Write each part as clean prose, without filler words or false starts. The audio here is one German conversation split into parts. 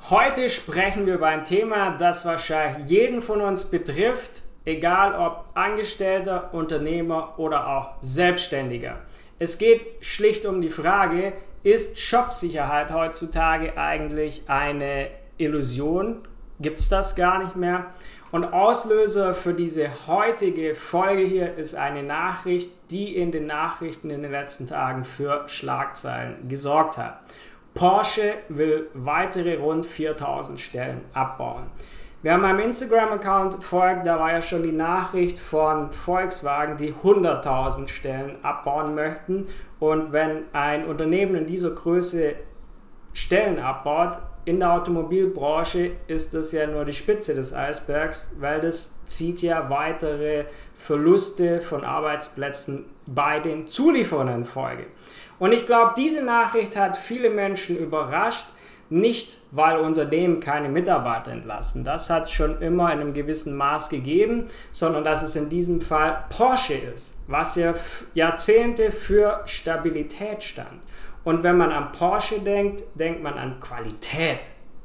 Heute sprechen wir über ein Thema, das wahrscheinlich jeden von uns betrifft, egal ob Angestellter, Unternehmer oder auch Selbstständiger. Es geht schlicht um die Frage, ist Jobsicherheit heutzutage eigentlich eine Illusion? Gibt es das gar nicht mehr? Und Auslöser für diese heutige Folge hier ist eine Nachricht, die in den Nachrichten in den letzten Tagen für Schlagzeilen gesorgt hat. Porsche will weitere rund 4000 Stellen abbauen. Wer meinem Instagram-Account folgt, da war ja schon die Nachricht von Volkswagen, die 100.000 Stellen abbauen möchten. Und wenn ein Unternehmen in dieser Größe Stellen abbaut, in der Automobilbranche ist das ja nur die Spitze des Eisbergs, weil das zieht ja weitere Verluste von Arbeitsplätzen bei den Zulieferern in Folge. Und ich glaube, diese Nachricht hat viele Menschen überrascht, nicht weil Unternehmen keine Mitarbeiter entlassen. Das hat es schon immer in einem gewissen Maß gegeben, sondern dass es in diesem Fall Porsche ist, was ja Jahrzehnte für Stabilität stand. Und wenn man an Porsche denkt, denkt man an Qualität,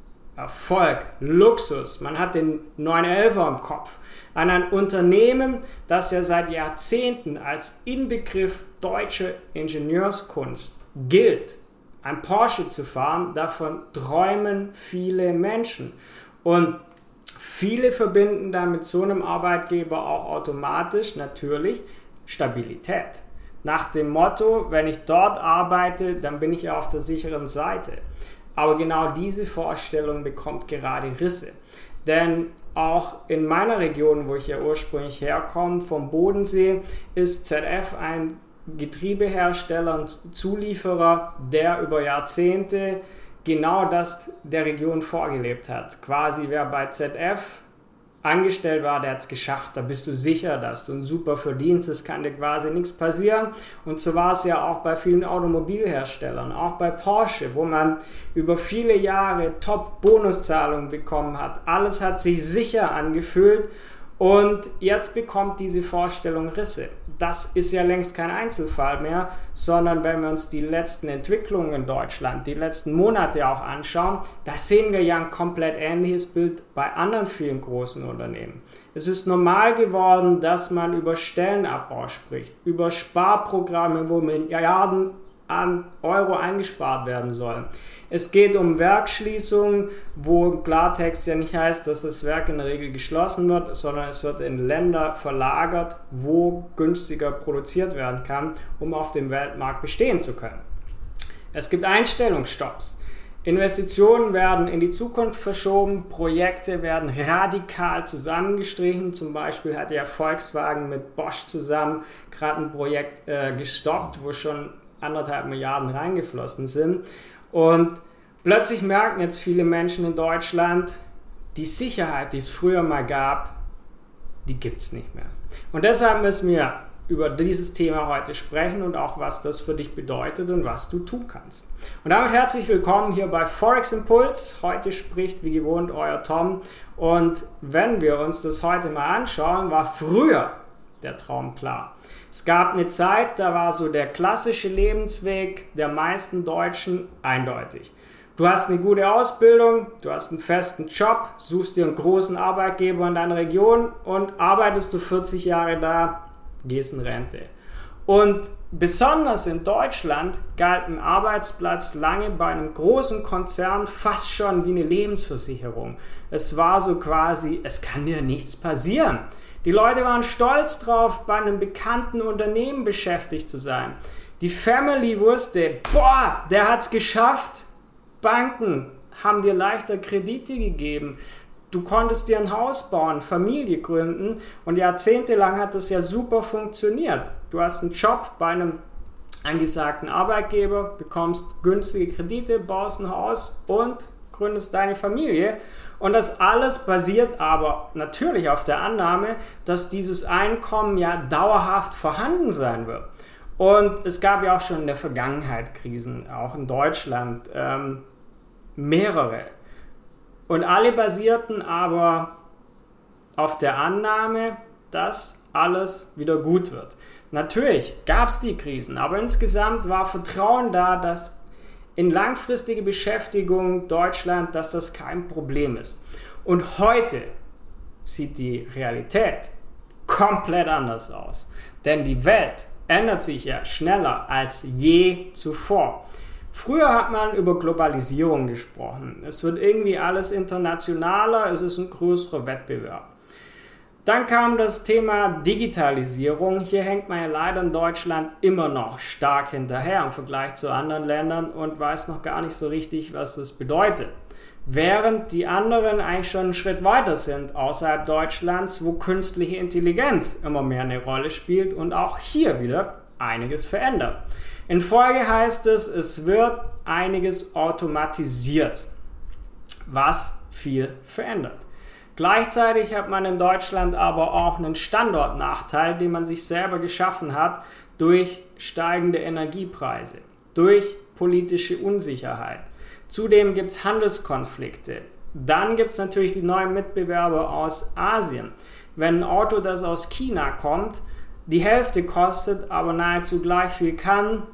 Erfolg, Luxus. Man hat den 911er im Kopf. An ein Unternehmen, das ja seit Jahrzehnten als Inbegriff deutscher Ingenieurskunst gilt. Ein Porsche zu fahren, davon träumen viele Menschen. Und viele verbinden da mit so einem Arbeitgeber auch automatisch natürlich Stabilität. Nach dem Motto, wenn ich dort arbeite, dann bin ich ja auf der sicheren Seite. Aber genau diese Vorstellung bekommt gerade Risse. Denn auch in meiner Region, wo ich ja ursprünglich herkomme, vom Bodensee, ist ZF ein Getriebehersteller und Zulieferer, der über Jahrzehnte genau das der Region vorgelebt hat. Quasi wer bei ZF angestellt war, der hat es geschafft, da bist du sicher, dass du einen super Verdienst, es kann dir quasi nichts passieren. Und so war es ja auch bei vielen Automobilherstellern, auch bei Porsche, wo man über viele Jahre Top-Bonuszahlungen bekommen hat. Alles hat sich sicher angefühlt und jetzt bekommt diese Vorstellung Risse. Das ist ja längst kein Einzelfall mehr, sondern wenn wir uns die letzten Entwicklungen in Deutschland, die letzten Monate auch anschauen, da sehen wir ja ein komplett ähnliches Bild bei anderen vielen großen Unternehmen. Es ist normal geworden, dass man über Stellenabbau spricht, über Sparprogramme, wo Milliarden an Euro eingespart werden sollen. Es geht um Werksschließungen, wo im Klartext ja nicht heißt, dass das Werk in der Regel geschlossen wird, sondern es wird in Länder verlagert, wo günstiger produziert werden kann, um auf dem Weltmarkt bestehen zu können. Es gibt Einstellungsstopps. Investitionen werden in die Zukunft verschoben, Projekte werden radikal zusammengestrichen. Zum Beispiel hat ja Volkswagen mit Bosch zusammen gerade ein Projekt gestoppt, wo schon 1,5 Milliarden reingeflossen sind. Und plötzlich merken jetzt viele Menschen in Deutschland, die Sicherheit, die es früher mal gab, die gibt es nicht mehr. Und deshalb müssen wir über dieses Thema heute sprechen und auch, was das für dich bedeutet und was du tun kannst. Und damit herzlich willkommen hier bei Forex Impuls. Heute spricht wie gewohnt euer Tom. Und wenn wir uns das heute mal anschauen, war früher der Traum klar. Es gab eine Zeit, da war so der klassische Lebensweg der meisten Deutschen eindeutig. Du hast eine gute Ausbildung, du hast einen festen Job, suchst dir einen großen Arbeitgeber in deiner Region und arbeitest du 40 Jahre da, gehst in Rente. Und besonders in Deutschland galt ein Arbeitsplatz lange bei einem großen Konzern fast schon wie eine Lebensversicherung. Es war so quasi, es kann dir nichts passieren. Die Leute waren stolz drauf, bei einem bekannten Unternehmen beschäftigt zu sein. Die Family wusste, boah, der hat's geschafft. Banken haben dir leichter Kredite gegeben. Du konntest dir ein Haus bauen, Familie gründen und jahrzehntelang hat das ja super funktioniert. Du hast einen Job bei einem angesagten Arbeitgeber, bekommst günstige Kredite, baust ein Haus und gründest deine Familie. Und das alles basiert aber natürlich auf der Annahme, dass dieses Einkommen ja dauerhaft vorhanden sein wird. Und es gab ja auch schon in der Vergangenheit Krisen, auch in Deutschland, mehrere. Und alle basierten aber auf der Annahme, dass alles wieder gut wird. Natürlich gab es die Krisen, aber insgesamt war Vertrauen da, dass in langfristige Beschäftigung Deutschland, dass das kein Problem ist. Und heute sieht die Realität komplett anders aus. Denn die Welt ändert sich ja schneller als je zuvor. Früher hat man über Globalisierung gesprochen. Es wird irgendwie alles internationaler, es ist ein größerer Wettbewerb. Dann kam das Thema Digitalisierung. Hier hängt man ja leider in Deutschland immer noch stark hinterher im Vergleich zu anderen Ländern und weiß noch gar nicht so richtig, was das bedeutet. Während die anderen eigentlich schon einen Schritt weiter sind außerhalb Deutschlands, wo künstliche Intelligenz immer mehr eine Rolle spielt und auch hier wieder einiges verändert. In Folge heißt es, es wird einiges automatisiert, was viel verändert. Gleichzeitig hat man in Deutschland aber auch einen Standortnachteil, den man sich selber geschaffen hat durch steigende Energiepreise, durch politische Unsicherheit. Zudem gibt es Handelskonflikte. Dann gibt es natürlich die neuen Mitbewerber aus Asien. Wenn ein Auto, das aus China kommt, die Hälfte kostet, aber nahezu gleich viel kann,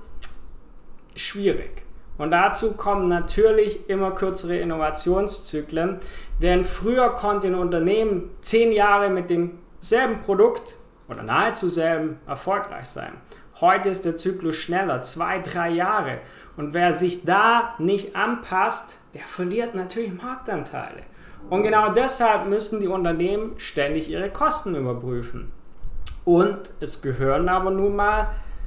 schwierig. Und dazu kommen natürlich immer kürzere Innovationszyklen, denn früher konnte ein Unternehmen 10 Jahre mit demselben Produkt oder nahezu selben erfolgreich sein. Heute ist der Zyklus schneller, 2-3 Jahre. Und wer sich da nicht anpasst, der verliert natürlich Marktanteile. Und genau deshalb müssen die Unternehmen ständig ihre Kosten überprüfen. Und es gehören aber nun mal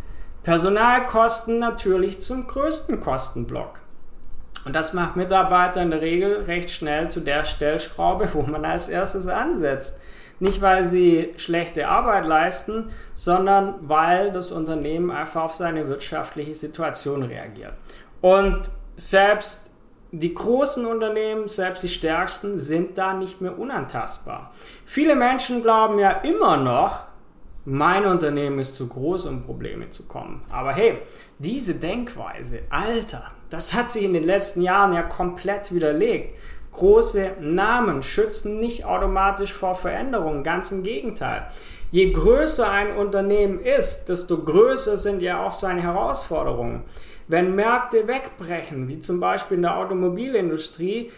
Personalkosten natürlich zum größten Kostenblock. Und das macht Mitarbeiter in der Regel recht schnell zu der Stellschraube, wo man als erstes ansetzt. Nicht, weil sie schlechte Arbeit leisten, sondern weil das Unternehmen einfach auf seine wirtschaftliche Situation reagiert. Und selbst die großen Unternehmen, selbst die stärksten, sind da nicht mehr unantastbar. Viele Menschen glauben ja immer noch, mein Unternehmen ist zu groß, um Probleme zu kommen. Aber hey, diese Denkweise, Alter, das hat sich in den letzten Jahren ja komplett widerlegt. Große Namen schützen nicht automatisch vor Veränderungen, ganz im Gegenteil. Je größer ein Unternehmen ist, desto größer sind ja auch seine Herausforderungen. Wenn Märkte wegbrechen, wie zum Beispiel in der Automobilindustrie,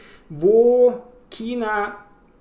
wo China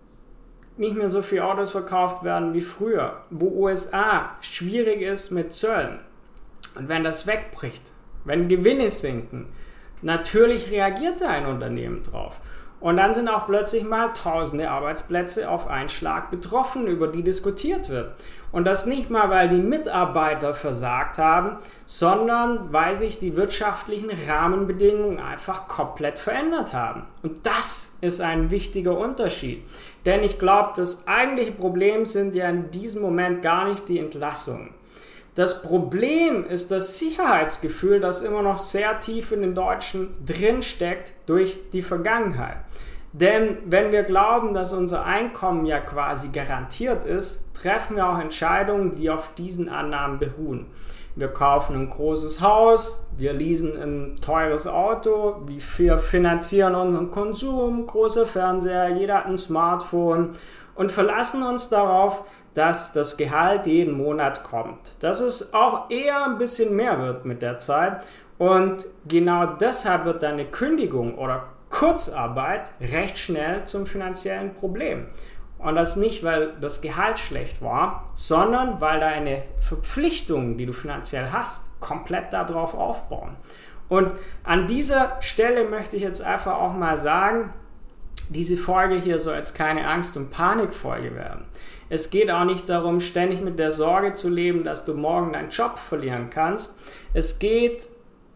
nicht mehr so viele Autos verkauft werden wie früher, wo USA schwierig ist mit Zöllen. Und wenn das wegbricht, wenn Gewinne sinken, natürlich reagiert da ein Unternehmen drauf. Und dann sind auch plötzlich mal tausende Arbeitsplätze auf einen Schlag betroffen, über die diskutiert wird. Und das nicht mal, weil die Mitarbeiter versagt haben, sondern weil sich die wirtschaftlichen Rahmenbedingungen einfach komplett verändert haben. Und das ist ein wichtiger Unterschied. Denn ich glaube, das eigentliche Problem sind ja in diesem Moment gar nicht die Entlassungen. Das Problem ist das Sicherheitsgefühl, das immer noch sehr tief in den Deutschen drinsteckt durch die Vergangenheit. Denn wenn wir glauben, dass unser Einkommen ja quasi garantiert ist, treffen wir auch Entscheidungen, die auf diesen Annahmen beruhen. Wir kaufen ein großes Haus, wir leasen ein teures Auto, wir finanzieren unseren Konsum, großer Fernseher, jeder hat ein Smartphone und verlassen uns darauf, dass das Gehalt jeden Monat kommt. Dass es auch eher ein bisschen mehr wird mit der Zeit und genau deshalb wird eine Kündigung oder Kurzarbeit recht schnell zum finanziellen Problem. Und das nicht, weil das Gehalt schlecht war, sondern weil deine Verpflichtungen, die du finanziell hast, komplett darauf aufbauen. Und an dieser Stelle möchte ich jetzt einfach auch mal sagen, diese Folge hier soll jetzt keine Angst- und Panikfolge werden. Es geht auch nicht darum, ständig mit der Sorge zu leben, dass du morgen deinen Job verlieren kannst. Es geht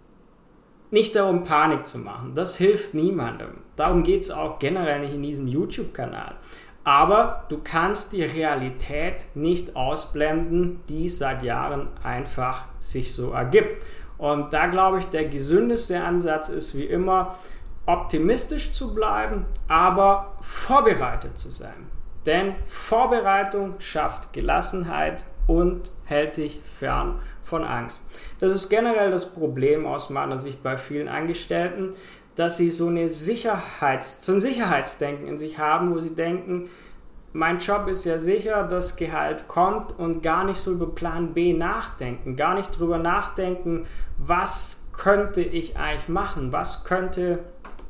nicht darum, Panik zu machen. Das hilft niemandem. Darum geht es auch generell nicht in diesem YouTube-Kanal. Aber du kannst die Realität nicht ausblenden, die seit Jahren einfach sich so ergibt. Und da glaube ich, der gesündeste Ansatz ist wie immer, optimistisch zu bleiben, aber vorbereitet zu sein. Denn Vorbereitung schafft Gelassenheit und hält dich fern von Angst. Das ist generell das Problem aus meiner Sicht bei vielen Angestellten, dass sie so ein Sicherheitsdenken in sich haben, wo sie denken, mein Job ist ja sicher, das Gehalt kommt und gar nicht so über Plan B nachdenken, gar nicht drüber nachdenken, was könnte ich eigentlich machen? Was könnte,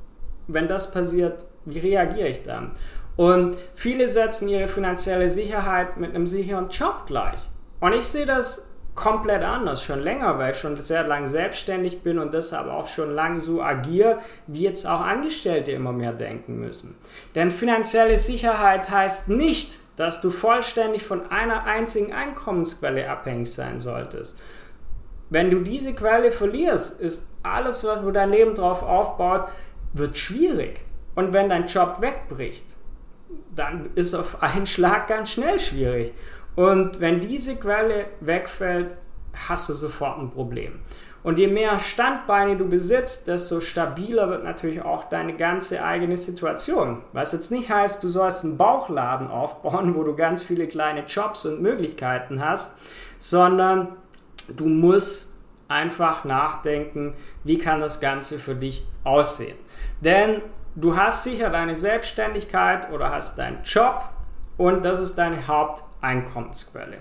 wenn das passiert, wie reagiere ich dann? Und viele setzen ihre finanzielle Sicherheit mit einem sicheren Job gleich. Und ich sehe das komplett anders, schon länger, weil ich schon sehr lange selbstständig bin und deshalb auch schon lange so agiere, wie jetzt auch Angestellte immer mehr denken müssen. Denn finanzielle Sicherheit heißt nicht, dass du vollständig von einer einzigen Einkommensquelle abhängig sein solltest. Wenn du diese Quelle verlierst, ist alles, wo dein Leben drauf aufbaut, wird schwierig. Und wenn dein Job wegbricht, dann ist auf einen Schlag ganz schnell schwierig. Und wenn diese Quelle wegfällt, hast du sofort ein Problem. Und je mehr Standbeine du besitzt, desto stabiler wird natürlich auch deine ganze eigene Situation. Was jetzt nicht heißt, du sollst einen Bauchladen aufbauen, wo du ganz viele kleine Jobs und Möglichkeiten hast, sondern du musst einfach nachdenken, wie kann das Ganze für dich aussehen. Denn du hast sicher deine Selbstständigkeit oder hast deinen Job und das ist deine Haupteinkommensquelle.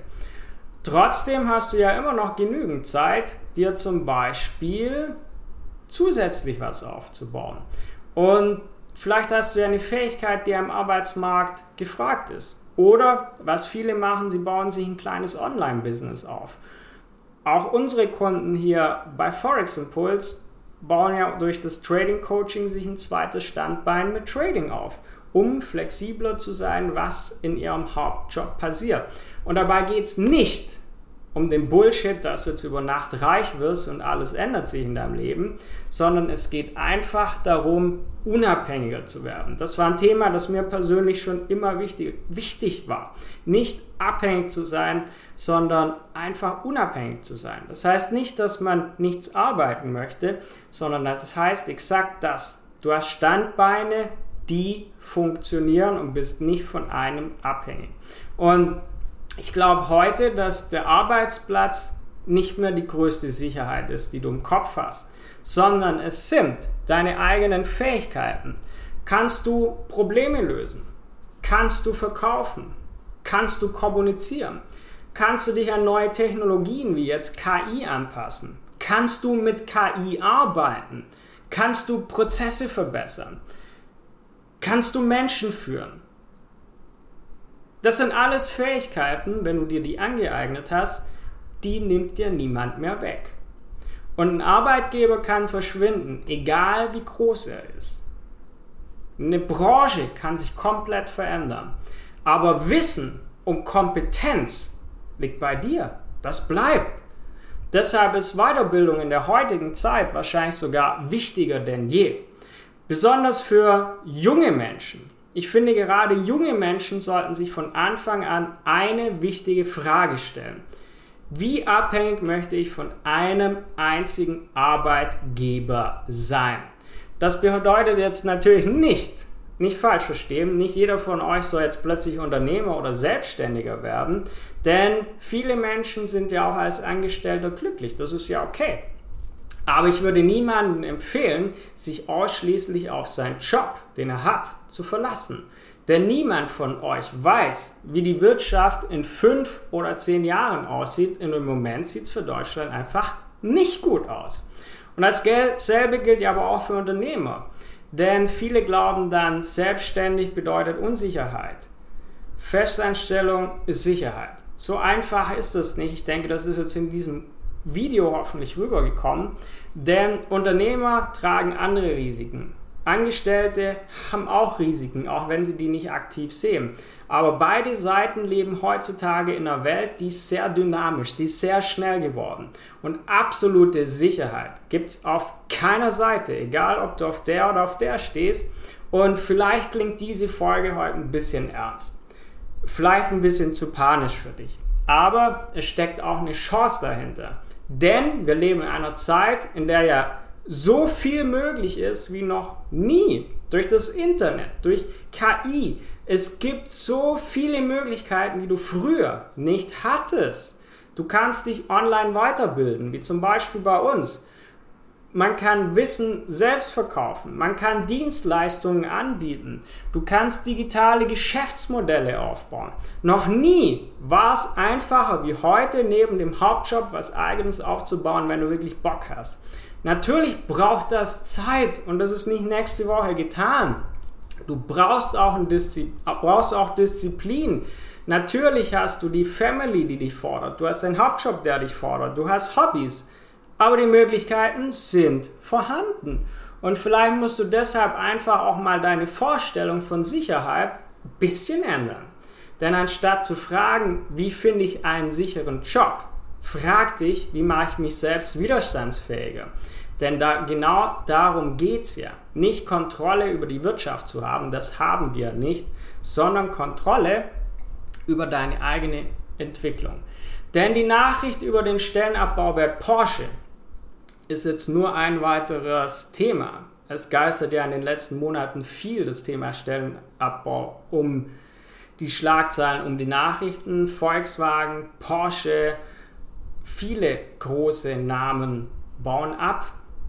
Trotzdem hast du ja immer noch genügend Zeit, dir zum Beispiel zusätzlich was aufzubauen. Und vielleicht hast du ja eine Fähigkeit, die am Arbeitsmarkt gefragt ist. Oder, was viele machen, sie bauen sich ein kleines Online-Business auf. Auch unsere Kunden hier bei Forex Impulse bauen ja durch das Trading Coaching sich ein zweites Standbein mit Trading auf, um flexibler zu sein, was in ihrem Hauptjob passiert. Und dabei geht es nicht um den Bullshit, dass du jetzt über Nacht reich wirst und alles ändert sich in deinem Leben, sondern es geht einfach darum, unabhängiger zu werden. Das war ein Thema, das mir persönlich schon immer wichtig war. Nicht abhängig zu sein, sondern einfach unabhängig zu sein. Das heißt nicht, dass man nichts arbeiten möchte, sondern das heißt exakt das. Du hast Standbeine, die funktionieren und bist nicht von einem abhängig. Und ich glaube heute, dass der Arbeitsplatz nicht mehr die größte Sicherheit ist, die du im Kopf hast, sondern es sind deine eigenen Fähigkeiten. Kannst du Probleme lösen? Kannst du verkaufen? Kannst du kommunizieren? Kannst du dich an neue Technologien wie jetzt KI anpassen? Kannst du mit KI arbeiten? Kannst du Prozesse verbessern? Kannst du Menschen führen? Das sind alles Fähigkeiten, wenn du dir die angeeignet hast, die nimmt dir niemand mehr weg. Und ein Arbeitgeber kann verschwinden, egal wie groß er ist. Eine Branche kann sich komplett verändern. Aber Wissen und Kompetenz liegt bei dir. Das bleibt. Deshalb ist Weiterbildung in der heutigen Zeit wahrscheinlich sogar wichtiger denn je. Besonders für junge Menschen. Ich finde, gerade junge Menschen sollten sich von Anfang an eine wichtige Frage stellen. Wie abhängig möchte ich von einem einzigen Arbeitgeber sein? Das bedeutet jetzt natürlich nicht falsch verstehen, nicht jeder von euch soll jetzt plötzlich Unternehmer oder Selbstständiger werden, denn viele Menschen sind ja auch als Angestellter glücklich, das ist ja okay. Aber ich würde niemandem empfehlen, sich ausschließlich auf seinen Job, den er hat, zu verlassen. Denn niemand von euch weiß, wie die Wirtschaft in 5 oder 10 Jahren aussieht. Im Moment sieht es für Deutschland einfach nicht gut aus. Und dasselbe gilt ja aber auch für Unternehmer. Denn viele glauben dann, selbstständig bedeutet Unsicherheit. Festanstellung ist Sicherheit. So einfach ist das nicht. Ich denke, das ist jetzt in diesem Video hoffentlich rübergekommen, denn Unternehmer tragen andere Risiken. Angestellte haben auch Risiken, auch wenn sie die nicht aktiv sehen. Aber beide Seiten leben heutzutage in einer Welt, die ist sehr dynamisch, die ist sehr schnell geworden. Und absolute Sicherheit gibt es auf keiner Seite, egal ob du auf der oder auf der stehst. Und vielleicht klingt diese Folge heute ein bisschen ernst. Vielleicht ein bisschen zu panisch für dich. Aber es steckt auch eine Chance dahinter. Denn wir leben in einer Zeit, in der ja so viel möglich ist wie noch nie. Durch das Internet, durch KI. Es gibt so viele Möglichkeiten, die du früher nicht hattest. Du kannst dich online weiterbilden, wie zum Beispiel bei uns. Man kann Wissen selbst verkaufen, man kann Dienstleistungen anbieten, du kannst digitale Geschäftsmodelle aufbauen. Noch nie war es einfacher wie heute, neben dem Hauptjob was Eigenes aufzubauen, wenn du wirklich Bock hast. Natürlich braucht das Zeit und das ist nicht nächste Woche getan. Du brauchst auch Disziplin. Natürlich hast du die Family, die dich fordert. Du hast einen Hauptjob, der dich fordert. Du hast Hobbys. Aber die Möglichkeiten sind vorhanden. Und vielleicht musst du deshalb einfach auch mal deine Vorstellung von Sicherheit ein bisschen ändern. Denn anstatt zu fragen, wie finde ich einen sicheren Job, frag dich, wie mache ich mich selbst widerstandsfähiger. Denn genau darum geht es ja. Nicht Kontrolle über die Wirtschaft zu haben, das haben wir nicht, sondern Kontrolle über deine eigene Entwicklung. Denn die Nachricht über den Stellenabbau bei Porsche ist jetzt nur ein weiteres Thema. Es geistert ja in den letzten Monaten viel das Thema Stellenabbau um die Schlagzeilen, um die Nachrichten. Volkswagen, Porsche, viele große Namen bauen ab.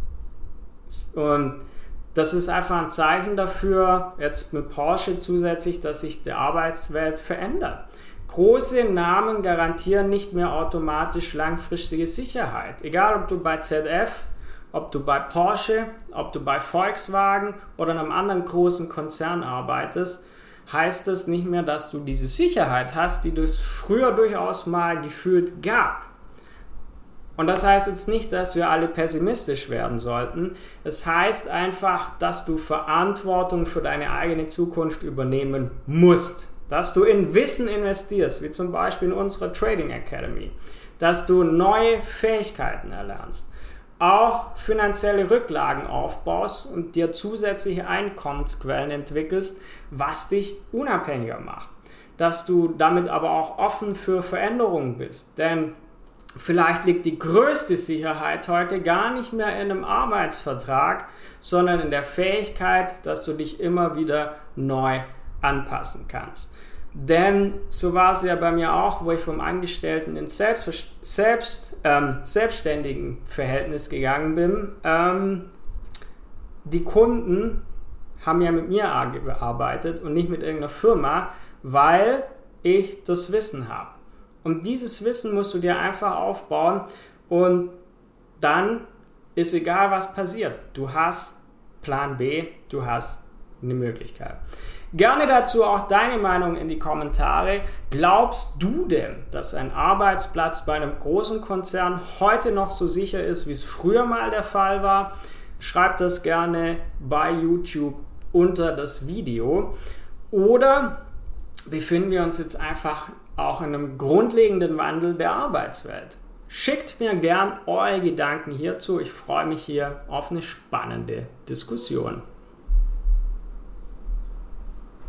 Und das ist einfach ein Zeichen dafür, jetzt mit Porsche zusätzlich, dass sich die Arbeitswelt verändert. Große Namen garantieren nicht mehr automatisch langfristige Sicherheit. Egal, ob du bei ZF, ob du bei Porsche, ob du bei Volkswagen oder einem anderen großen Konzern arbeitest, heißt das nicht mehr, dass du diese Sicherheit hast, die es früher durchaus mal gefühlt gab. Und das heißt jetzt nicht, dass wir alle pessimistisch werden sollten. Es heißt einfach, dass du Verantwortung für deine eigene Zukunft übernehmen musst. Dass du in Wissen investierst, wie zum Beispiel in unserer Trading Academy. Dass du neue Fähigkeiten erlernst. Auch finanzielle Rücklagen aufbaust und dir zusätzliche Einkommensquellen entwickelst, was dich unabhängiger macht. Dass du damit aber auch offen für Veränderungen bist. Denn vielleicht liegt die größte Sicherheit heute gar nicht mehr in einem Arbeitsvertrag, sondern in der Fähigkeit, dass du dich immer wieder neu anpassen kannst. Denn so war es ja bei mir auch, wo ich vom Angestellten ins selbstständigen Verhältnis gegangen bin. Die Kunden haben ja mit mir gearbeitet und nicht mit irgendeiner Firma, weil ich das Wissen habe. Und dieses Wissen musst du dir einfach aufbauen und dann ist egal, was passiert. Du hast Plan B, du hast eine Möglichkeit. Gerne dazu auch deine Meinung in die Kommentare. Glaubst du denn, dass ein Arbeitsplatz bei einem großen Konzern heute noch so sicher ist, wie es früher mal der Fall war? Schreib das gerne bei YouTube unter das Video. Oder befinden wir uns jetzt einfach auch in einem grundlegenden Wandel der Arbeitswelt? Schickt mir gern eure Gedanken hierzu. Ich freue mich hier auf eine spannende Diskussion.